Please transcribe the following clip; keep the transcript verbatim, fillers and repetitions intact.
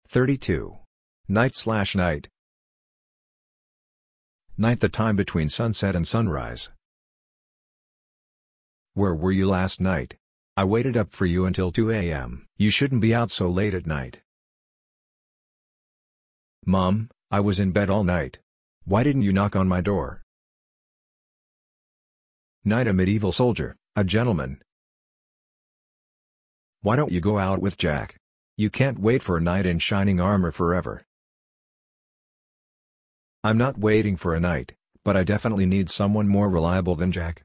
thirty-two. Night slash night. Night, the time between sunset and sunrise. Where were you last night? I waited up for you until two A M You shouldn't be out so late at night. Mom, I was in bed all night. Why didn't you knock on my door? Knight, a medieval soldier, a gentleman. Why don't you go out with Jack? You can't wait for a knight in shining armor forever. I'm not waiting for a knight, but I definitely need someone more reliable than Jack.